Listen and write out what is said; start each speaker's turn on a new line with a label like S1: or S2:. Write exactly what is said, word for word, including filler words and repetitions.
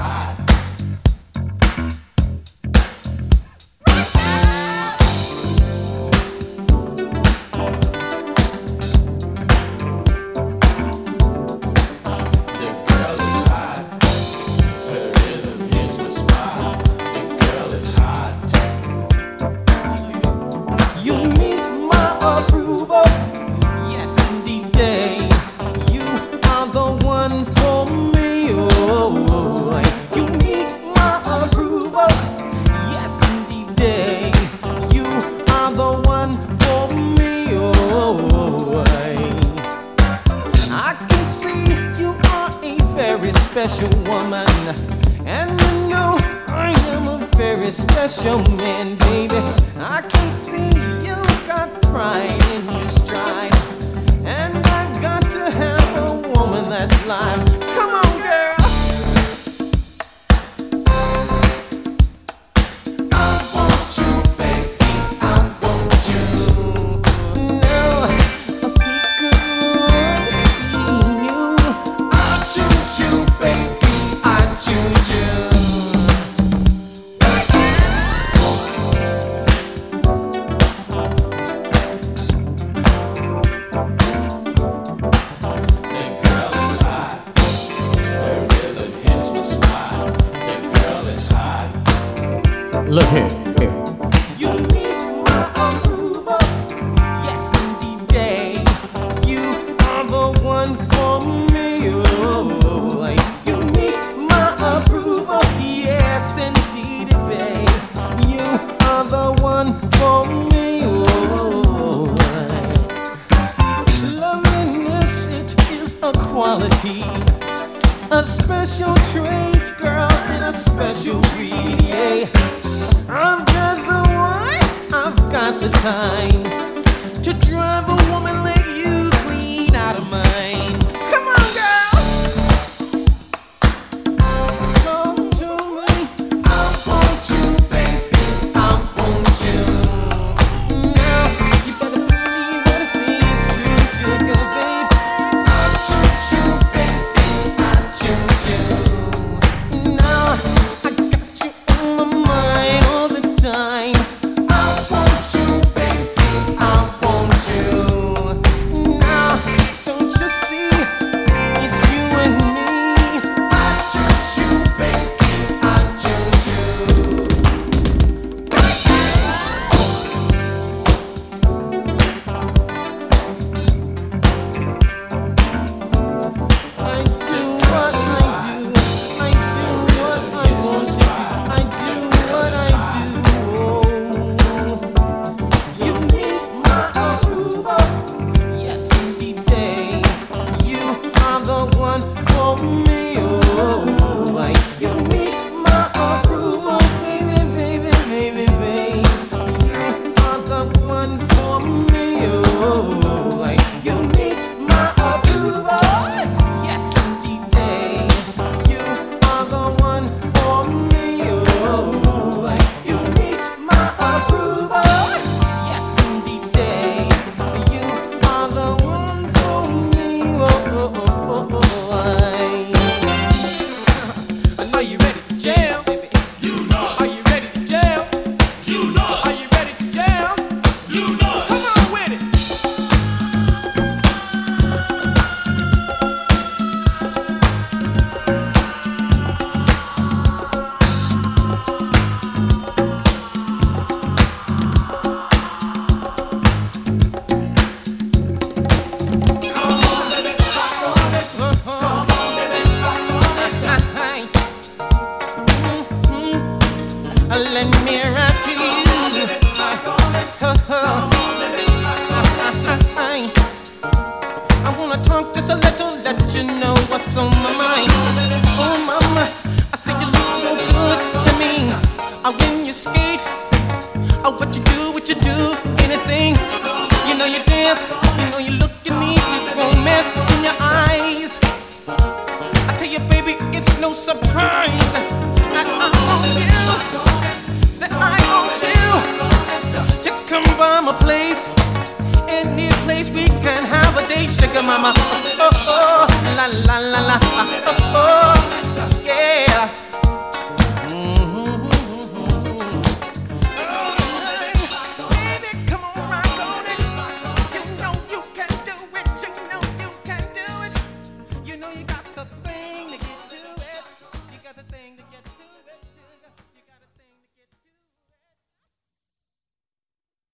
S1: Special woman, and you know I am a very special man, baby. I can see you got pride in your stride, and I've got to have a woman that's live. Come on, girl. I want you, baby. I want you. Now, I be good seeing you. I choose you, baby. I choose you. Look here, here. You need my approval. Yes, indeed, babe. You are the one for me. Oh, you need my approval. Yes, indeed, babe. You are the one for me. Oh, loveliness, it is a quality, a special trait, girl, and a special breed. Yeah. I've got the one, I've got the time to drive a woman like you clean out of mine. Come on, girl. Come to me. I want you, baby. I want you. Now, you better believe what I say is true, sugar, babe. I choose you, baby. I choose you. Now, I got you on my mind all the time. I want you, baby. I want you. Now, don't you see? It's you and me. I choose you, baby. I choose you. I do what I do. I do what I want to do. I do what I do. You need my approval. Yes, indeed, babe. You are the one for me. Oh, you need my approval, baby, baby, baby, babe. You are the one for me. Oh, you need my approval. Yes, indeed, babe. You are the one for me. Oh, you need my approval. Yes, indeed, babe. You are the one for me. Oh, oh, oh, oh, I know you ready to jam. You know. Are you ready to jam? You know. Are you ready to jam? You know. Come on with it. Let me rap to you. I wanna talk just a little, let you know what's on my mind. Oh mama, I say you look so good to me. I when you skate, oh what you do, what you do, anything. You know you dance, you know you look at me with romance in your eyes. I tell you baby, it's no surprise that I want you. Say I want you to come by my place, any place we can have a day, sugar mama. Oh, oh, oh, la la la la, oh, oh, yeah.